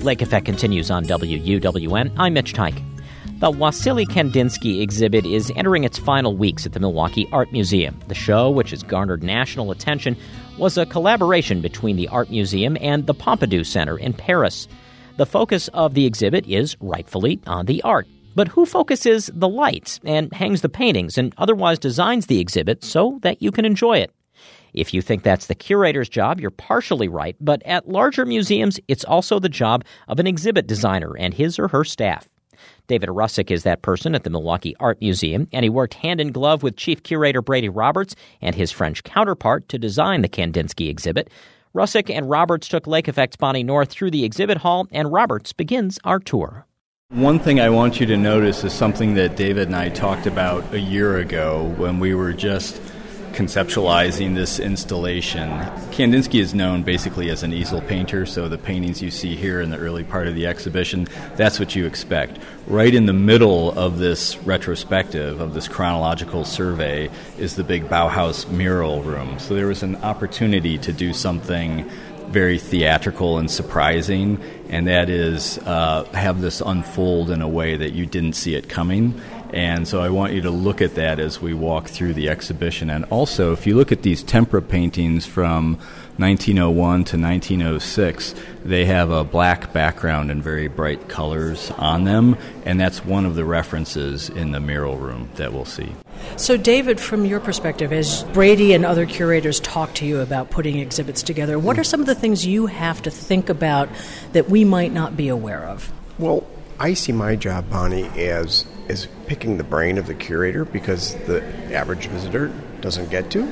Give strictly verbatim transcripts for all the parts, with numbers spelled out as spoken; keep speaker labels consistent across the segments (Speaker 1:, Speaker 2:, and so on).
Speaker 1: Lake Effect continues on W U W N. I'm Mitch Tyke. The Wassily Kandinsky exhibit is entering its final weeks at the Milwaukee Art Museum. The show, which has garnered national attention, was a collaboration between the Art Museum and the Pompidou Center in Paris. The focus of the exhibit is, rightfully, on the art. But who focuses the light and hangs the paintings and otherwise designs the exhibit so that you can enjoy it? If you think that's the curator's job, you're partially right, but at larger museums, it's also the job of an exhibit designer and his or her staff. David Rusick is that person at the Milwaukee Art Museum, and he worked hand-in-glove with Chief Curator Brady Roberts and his French counterpart to design the Kandinsky exhibit. Rusick and Roberts took Lake Effect's Bonnie North through the exhibit hall, and Roberts begins our tour.
Speaker 2: One thing I want you to notice is something that David and I talked about a year ago when we were just conceptualizing this installation. Kandinsky is known basically as an easel painter, so the paintings you see here in the early part of the exhibition, that's what you expect. Right in the middle of this retrospective, of this chronological survey, is the big Bauhaus mural room. So there was an opportunity to do something very theatrical and surprising, and that is uh, have this unfold in a way that you didn't see it coming. And so I want you to look at that as we walk through the exhibition. And also, if you look at these tempera paintings from nineteen oh one to nineteen oh six, they have a black background and very bright colors on them, and that's one of the references in the mural room that we'll see.
Speaker 3: So, David, from your perspective, as Brady and other curators talk to you about putting exhibits together, what are some of the things you have to think about that we might not be aware of?
Speaker 4: Well, I see my job, Bonnie, as is picking the brain of the curator, because the average visitor doesn't get to.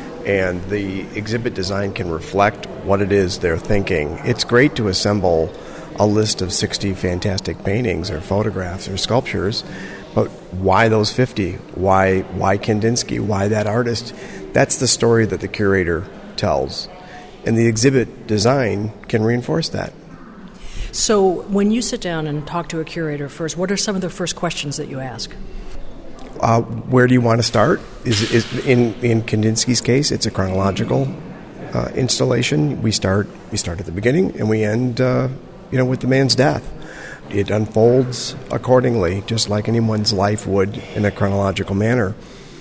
Speaker 4: And the exhibit design can reflect what it is they're thinking. It's great to assemble a list of sixty fantastic paintings or photographs or sculptures, but why those fifty? Why, why Kandinsky? Why that artist? That's the story that the curator tells. And the exhibit design can reinforce that.
Speaker 3: So when you sit down and talk to a curator first, what are some of the first questions that you ask?
Speaker 4: Uh, where do you want to start? Is, is in in Kandinsky's case, it's a chronological uh, installation. We start we start at the beginning and we end, uh, you know, with the man's death. It unfolds accordingly, just like anyone's life would in a chronological manner.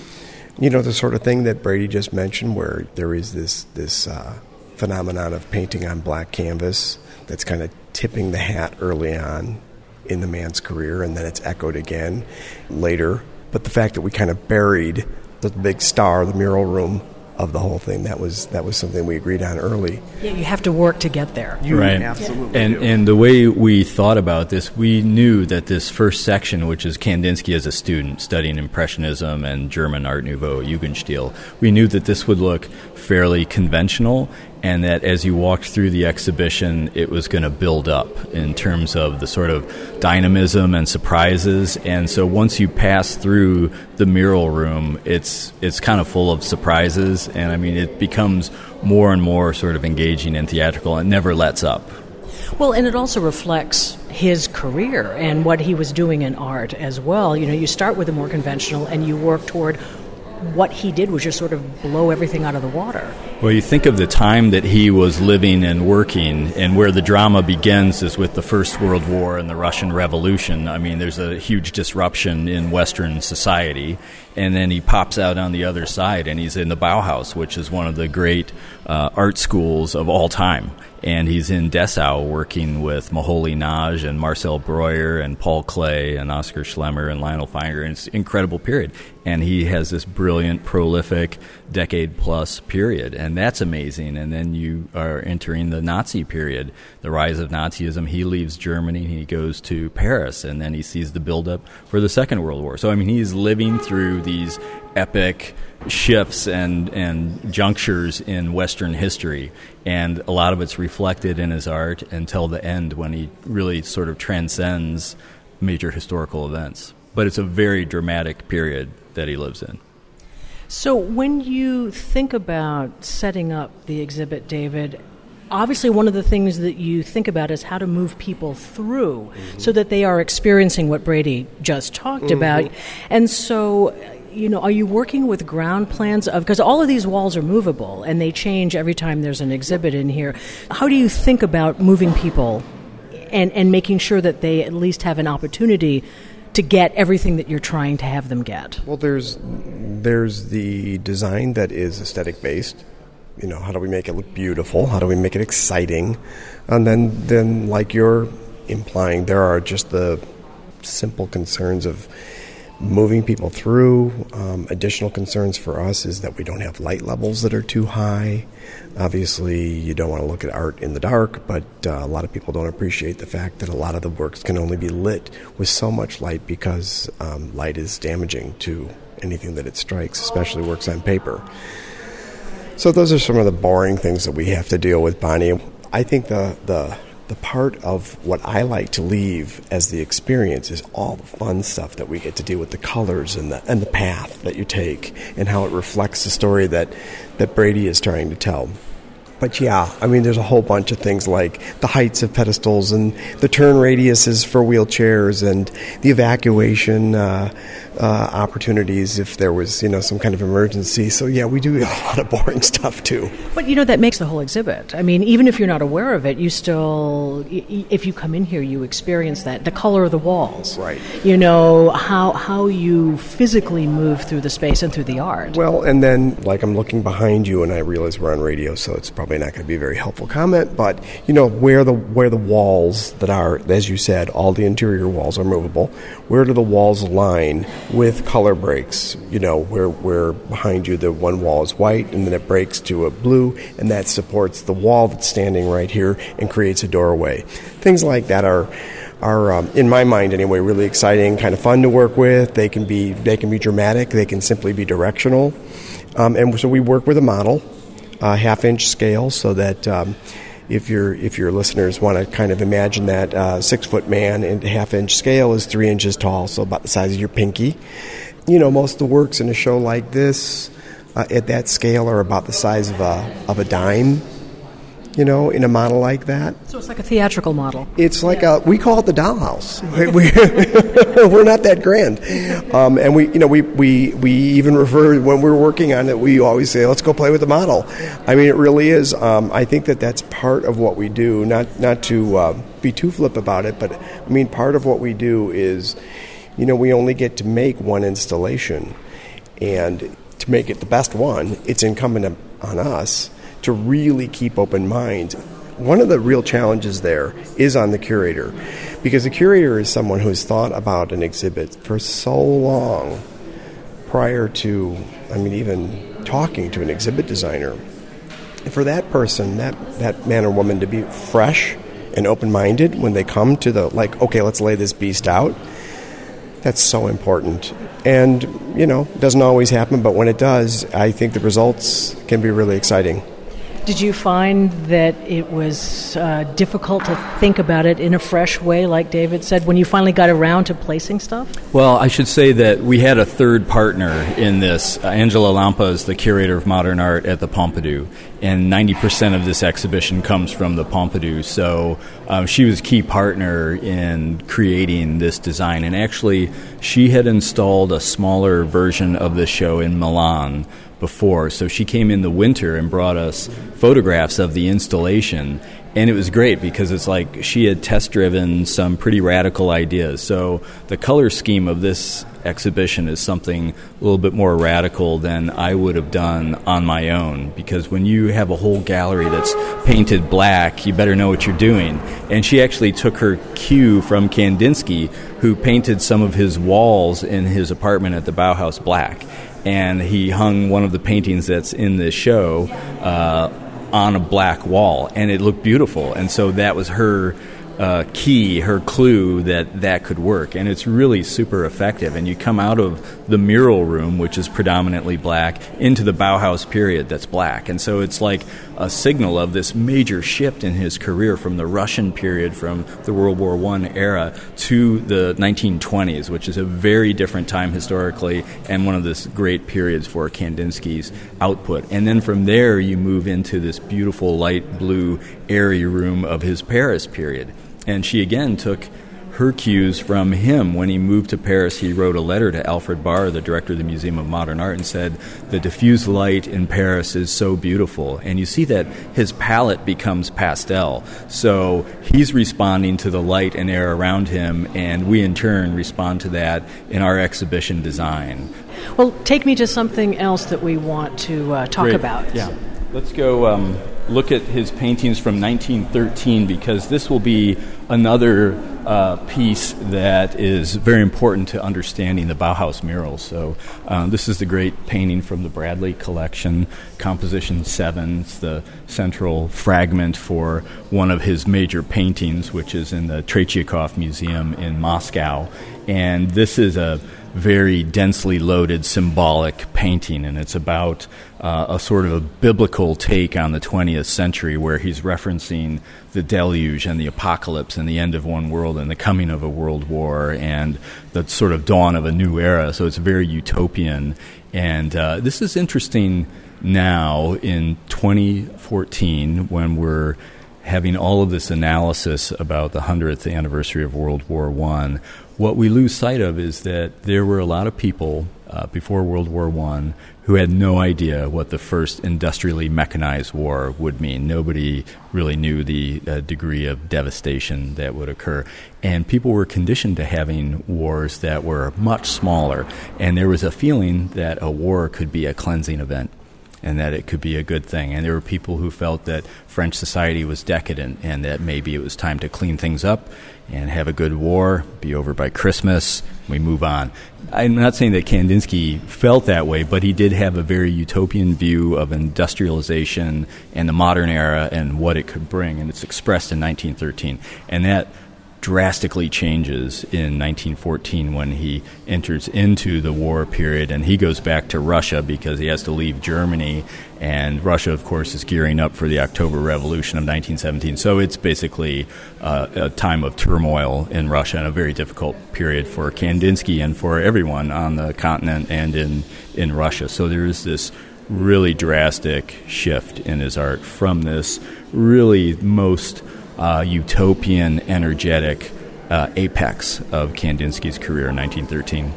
Speaker 4: You know, the sort of thing that Brady just mentioned, where there is this this uh, phenomenon of painting on black canvas that's kind of tipping the hat early on in the man's career, and then it's echoed again later. But the fact that we kind of buried the big star, the mural room of the whole thing, that was that was something we agreed on early.
Speaker 3: Yeah, you have to work to get there.
Speaker 4: You
Speaker 2: right.
Speaker 4: absolutely
Speaker 2: and
Speaker 4: do.
Speaker 2: And the way we thought about this, we knew that this first section, which is Kandinsky as a student studying Impressionism and German Art Nouveau, Jugendstil, we knew that this would look fairly conventional, and that as you walked through the exhibition, it was going to build up in terms of the sort of dynamism and surprises. And so once you pass through the mural room, it's it's kind of full of surprises, and I mean, it becomes more and more sort of engaging and theatrical, and never lets up.
Speaker 3: Well, and it also reflects his career and what he was doing in art as well. You know, you start with a more conventional, and you work toward what he did was just sort of blow everything out of the water.
Speaker 2: Well, you think of the time that he was living and working, and where the drama begins is with the First World War and the Russian Revolution. I mean, there's a huge disruption in Western society, and then he pops out on the other side, and he's in the Bauhaus, which is one of the great uh, art schools of all time. And he's in Dessau working with Moholy-Nagy and Marcel Breuer and Paul Klee and Oscar Schlemmer and Lionel Feinger. And it's an incredible period. And he has this brilliant, prolific, decade-plus period. And that's amazing. And then you are entering the Nazi period, the rise of Nazism. He leaves Germany, he goes to Paris, and then he sees the buildup for the Second World War. So, I mean, he's living through these epic shifts and, and junctures in Western history, and a lot of it's reflected in his art until the end, when he really sort of transcends major historical events. But it's a very dramatic period that he lives in.
Speaker 3: So when you think about setting up the exhibit, David, obviously one of the things that you think about is how to move people through mm-hmm. so that they are experiencing what Brady just talked mm-hmm. about. And so, you know, are you working with ground plans of, because all of these walls are movable and they change every time there's an exhibit in here. How do you think about moving people and, and making sure that they at least have an opportunity to get everything that you're trying to have them get.
Speaker 4: Well, there's there's the design that is aesthetic based. You know, how do we make it look beautiful? How do we make it exciting? And then, then like you're implying, there are just the simple concerns of moving people through. Um, additional concerns for us is that we don't have light levels that are too high. Obviously, you don't want to look at art in the dark, but uh, a lot of people don't appreciate the fact that a lot of the works can only be lit with so much light because um, light is damaging to anything that it strikes, especially works on paper. So those are some of the boring things that we have to deal with, Bonnie. I think the the the part of what I like to leave as the experience is all the fun stuff that we get to do with the colors and the and the path that you take and how it reflects the story that, that Brady is trying to tell. But yeah, I mean, there's a whole bunch of things like the heights of pedestals and the turn radiuses for wheelchairs and the evacuation uh, uh, opportunities if there was, you know, some kind of emergency. So yeah, we do a lot of boring stuff too.
Speaker 3: But, you know, that makes the whole exhibit. I mean, even if you're not aware of it, you still, if you come in here, you experience that. The color of the walls.
Speaker 4: Right.
Speaker 3: You know, how how you physically move through the space and through the art.
Speaker 4: Well, and then, like, I'm looking behind you and I realize we're on radio, so it's probably not going to be a very helpful comment, but, you know, where the where the walls that are, as you said, all the interior walls are movable, where do the walls align with color breaks? You know, where, where behind you the one wall is white and then it breaks to a blue, and that supports the wall that's standing right here and creates a doorway. Things like that are are um, in my mind anyway really exciting, kind of fun to work with. They can be they can be dramatic, they can simply be directional, um, and so we work with a model, a half-inch scale, so that um, if your if your listeners want to kind of imagine that uh, six-foot man in half-inch scale is three inches tall, so about the size of your pinky. You know, most of the works in a show like this uh, at that scale are about the size of a of a dime. You know, in a model like that.
Speaker 3: So it's like a theatrical model.
Speaker 4: It's like
Speaker 3: yeah.
Speaker 4: a, we call it the dollhouse. we, we're not that grand. Um, and we, you know, we, we, we even refer, when we're working on it, we always say, let's go play with the model. I mean, it really is. Um, I think that that's part of what we do, not, not to uh, be too flip about it, but I mean, part of what we do is, you know, we only get to make one installation. And to make it the best one, it's incumbent on us to really keep open minds. One of the real challenges there is on the curator, because the curator is someone who's thought about an exhibit for so long prior to, I mean, even talking to an exhibit designer. And for that person, that, that man or woman to be fresh and open-minded when they come to the, like, okay, let's lay this beast out, that's so important. And, you know, it doesn't always happen, but when it does, I think the results can be really exciting.
Speaker 3: Did you find that it was uh, difficult to think about it in a fresh way, like David said, when you finally got around to placing stuff?
Speaker 2: Well, I should say that we had a third partner in this. Uh, Angela Lampa is the curator of modern art at the Pompidou, and ninety percent of this exhibition comes from the Pompidou. So um, she was a key partner in creating this design. And actually, she had installed a smaller version of the show in Milan before. So she came in the winter and brought us photographs of the installation. And it was great because it's like she had test-driven some pretty radical ideas. So the color scheme of this exhibition is something a little bit more radical than I would have done on my own, because when you have a whole gallery that's painted black, you better know what you're doing. And she actually took her cue from Kandinsky, who painted some of his walls in his apartment at the Bauhaus black. And he hung one of the paintings that's in this show uh, on a black wall, and it looked beautiful. And so that was her uh, key, her clue that that could work. And it's really super effective. And you come out of the mural room, which is predominantly black, into the Bauhaus period that's black. And so it's like a signal of this major shift in his career from the Russian period, from the World War One era, to the nineteen twenties, which is a very different time historically and one of the great periods for Kandinsky's output. And then from there you move into this beautiful light blue, airy room of his Paris period. And she again took her cues from him. When he moved to Paris, he wrote a letter to Alfred Barr, the director of the Museum of Modern Art, and said, the diffuse light in Paris is so beautiful. And you see that his palette becomes pastel. So he's responding to the light and air around him, and we in turn respond to that in our exhibition design.
Speaker 3: Well, take me to something else that we want to uh, talk
Speaker 2: Great.
Speaker 3: about.
Speaker 2: Yeah. Let's go um, look at his paintings from nineteen thirteen, because this will be another uh, piece that is very important to understanding the Bauhaus murals. So um, this is the great painting from the Bradley collection, Composition seven. It's the central fragment for one of his major paintings, which is in the Tretyakov Museum in Moscow. And this is a very densely loaded symbolic painting, and it's about uh, a sort of a biblical take on the twentieth century, where he's referencing the deluge and the apocalypse and the end of one world and the coming of a world war and the sort of dawn of a new era. So it's very utopian. And uh, this is interesting now in twenty fourteen, when we're having all of this analysis about the hundredth anniversary of World War One. What we lose sight of is that there were a lot of people uh, before World War One who had no idea what the first industrially mechanized war would mean. Nobody really knew the uh, degree of devastation that would occur. And people were conditioned to having wars that were much smaller. And there was a feeling that a war could be a cleansing event, and that it could be a good thing. And there were people who felt that French society was decadent and that maybe it was time to clean things up and have a good war, be over by Christmas, we move on. I'm not saying that Kandinsky felt that way, but he did have a very utopian view of industrialization and the modern era and what it could bring, and it's expressed in nineteen thirteen. And that drastically changes in nineteen fourteen when he enters into the war period, and he goes back to Russia because he has to leave Germany, and Russia, of course, is gearing up for the October Revolution of nineteen seventeen. So it's basically uh, a time of turmoil in Russia and a very difficult period for Kandinsky and for everyone on the continent and in, in Russia. So there is this really drastic shift in his art from this really most Uh, utopian, energetic uh, apex of Kandinsky's career in nineteen thirteen.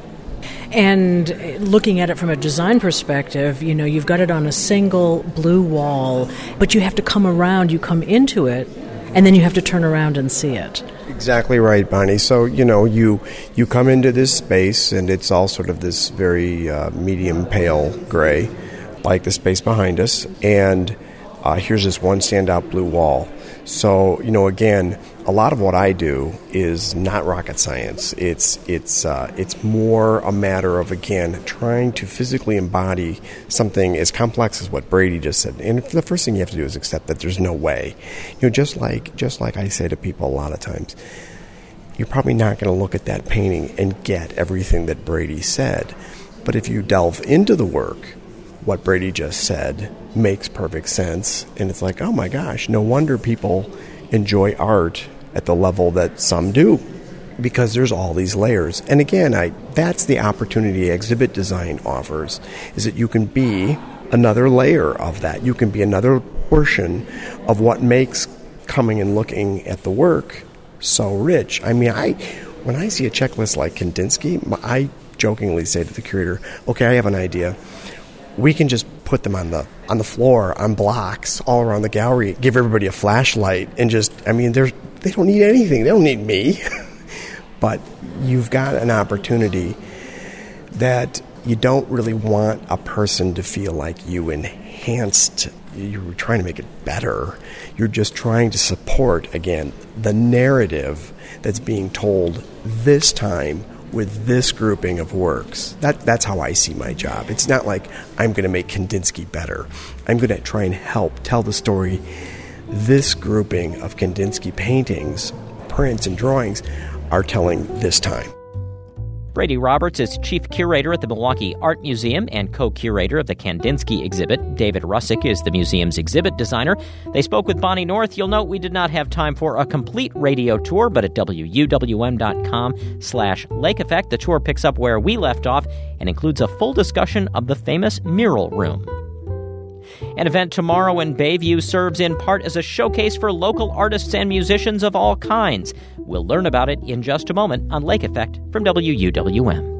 Speaker 3: And looking at it from a design perspective, you know, you've got it on a single blue wall, but you have to come around, you come into it, and then you have to turn around and see it.
Speaker 4: Exactly right, Bonnie. So, you know, you you come into this space, and it's all sort of this very uh, medium pale gray, like the space behind us, and uh, here's this one standout blue wall. So, you know, again, a lot of what I do is not rocket science. It's it's uh, it's more a matter of, again, trying to physically embody something as complex as what Brady just said. And the first thing you have to do is accept that there's no way. You know, just like just like I say to people a lot of times, you're probably not going to look at that painting and get everything that Brady said. But if you delve into the work, what Brady just said makes perfect sense. And it's like, oh my gosh, no wonder people enjoy art at the level that some do, because there's all these layers. And again, I that's the opportunity exhibit design offers, is that you can be another layer of that. You can be another portion of what makes coming and looking at the work so rich. I mean, I when I see a checklist like Kandinsky, I jokingly say to the curator, okay, I have an idea. We can just put them on the on the floor, on blocks, all around the gallery, give everybody a flashlight, and just, I mean, they're, they don't need anything. They don't need me. But you've got an opportunity that you don't really want a person to feel like you enhanced, you're trying to make it better. You're just trying to support, again, the narrative that's being told this time with this grouping of works. That That's how I see my job. It's not like I'm going to make Kandinsky better. I'm going to try and help tell the story this grouping of Kandinsky paintings, prints, and drawings are telling this time.
Speaker 1: Brady Roberts is chief curator at the Milwaukee Art Museum and co-curator of the Kandinsky exhibit. David Russick is the museum's exhibit designer. They spoke with Bonnie North. You'll note we did not have time for a complete radio tour, but at W U W M dot com slash Lake Effect, the tour picks up where we left off and includes a full discussion of the famous mural room. An event tomorrow in Bayview serves in part as a showcase for local artists and musicians of all kinds. We'll learn about it in just a moment on Lake Effect from W U W M.